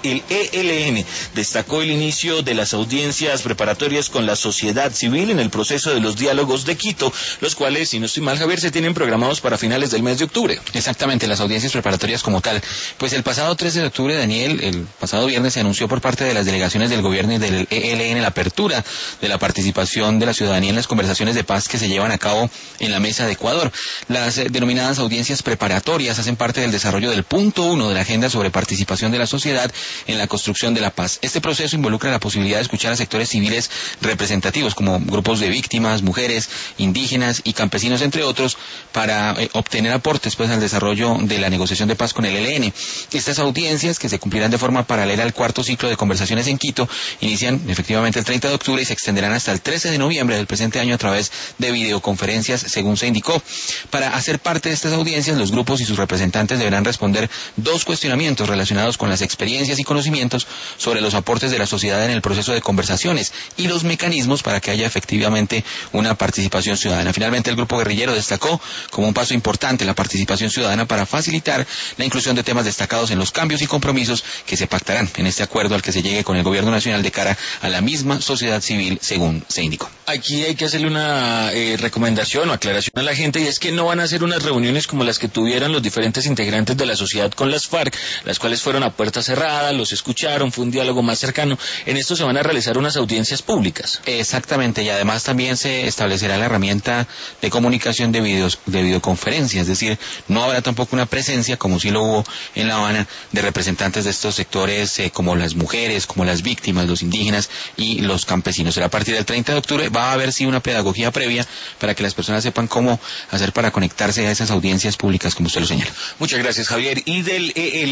el ELN destacó el inicio de las audiencias preparatorias con la sociedad civil en el proceso de los diálogos de Quito, los cuales, si no estoy mal, Javier, se tienen programados para finales del mes de octubre. Exactamente, las audiencias preparatorias como tal. Pues el pasado 13 de octubre, Daniel, el pasado viernes se anunció por parte de las delegaciones del gobierno y del ELN la apertura de la participación de la ciudadanía en las conversaciones de paz que se llevan a cabo en la Mesa de Ecuador. Las denominadas audiencias preparatorias hacen parte del desarrollo del punto 1 de la agenda sobre participación de la sociedad en la construcción de la paz. Este proceso involucra la posibilidad de escuchar a sectores civiles representativos como grupos de víctimas, mujeres, indígenas y campesinos, entre otros, para obtener aportes al desarrollo de la negociación de paz con el ELN. Estas audiencias, que se cumplirán de forma paralela al cuarto ciclo de conversaciones en Quito, inician efectivamente el 30 de octubre y se extenderán hasta el 13 de noviembre del presente año a través de videoconferencias, según se indicó. Para hacer parte de estas audiencias, los grupos y sus representantes deberán responder 2 cuestionamientos relacionados con las experiencias y conocimientos sobre los aportes de la sociedad en el proceso de conversaciones y los mecanismos para que haya efectivamente una participación ciudadana. Finalmente, el grupo guerrillero destacó como un paso importante la participación ciudadana para facilitar la inclusión de temas destacados en los cambios y compromisos que se pactarán en este acuerdo al que se llegue con el gobierno nacional de cara a la misma sociedad civil, según se indicó. Aquí hay que hacerle una recomendación o aclaración a la gente, y es que no van a ser unas reuniones como las que tuvieron los diferentes integrantes de la sociedad con las FARC, las cuales fueron a puerta cerrada, los escucharon, fue un diálogo más cercano. En esto se van a realizar unas audiencias públicas. Exactamente, y además también se establecerá la herramienta de comunicación de videoconferencia, es decir, no habrá tampoco una presencia, como sí lo hubo en La Habana, de representantes de estos sectores como las mujeres, como las víctimas, los indígenas y los campesinos. Será a partir del 30 de octubre, va a haber sí una pedagogía previa para que las personas sepan cómo hacer para conectarse a esas audiencias públicas, como usted lo señala. Muchas gracias, Javier. Y del EL